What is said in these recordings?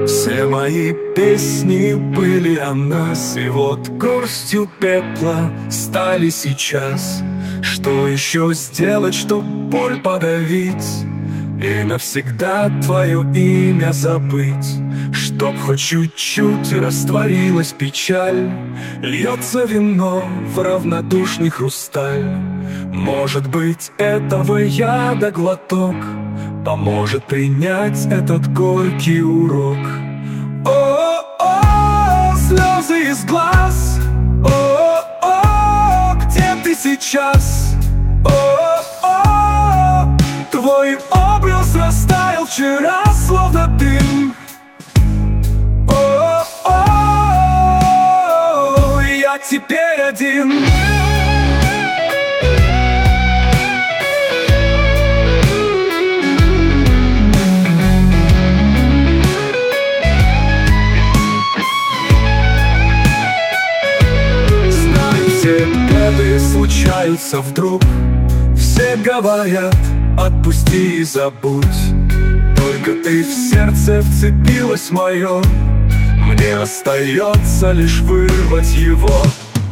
Все мои песни были о нас, и вот горстью пепла стали сейчас. Что еще сделать, чтоб боль подавить и навсегда твое имя забыть? Чтоб хоть чуть-чуть растворилась печаль, льется вино в равнодушный хрусталь. Может быть, этого яда глоток поможет принять этот горький урок. О-о-о, слезы из глаз, о-о-о, где ты сейчас? О-о-о, твой образ растаял вчера, словно дым. О-о-о, я теперь один. Все беды случаются вдруг, все говорят: отпусти и забудь. Только ты в сердце вцепилась мое, мне остается лишь вырвать его.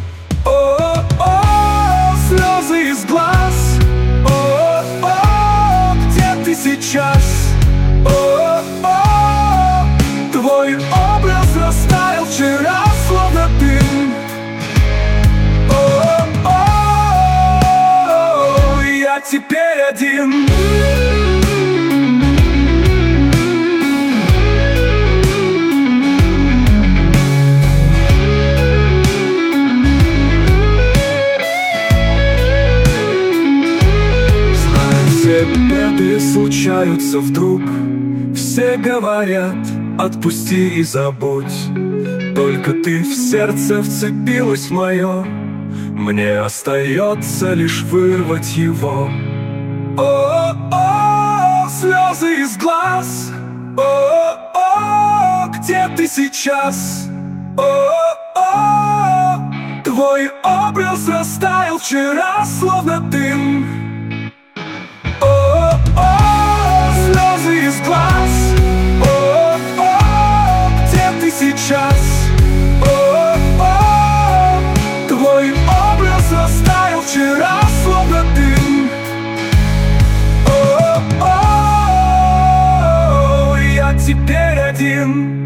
О-о-о, слезы из глаз, о-о-о, где ты сейчас? О-о-о, твой образ растаял вчера, словно дым. Я теперь один. Знаю, все беды случаются вдруг, все говорят: отпусти и забудь. Только ты в сердце вцепилась мое, мне остается лишь вырвать его. О-о-о, слезы из глаз, о-о-о, где ты сейчас? О-о-о, твой образ растаял вчера, словно дым. О-о-о, слезы из глаз, о-о-о, где ты сейчас? О-о-о, твой образ растаял вчера, словно дым. О-о-о, я теперь один.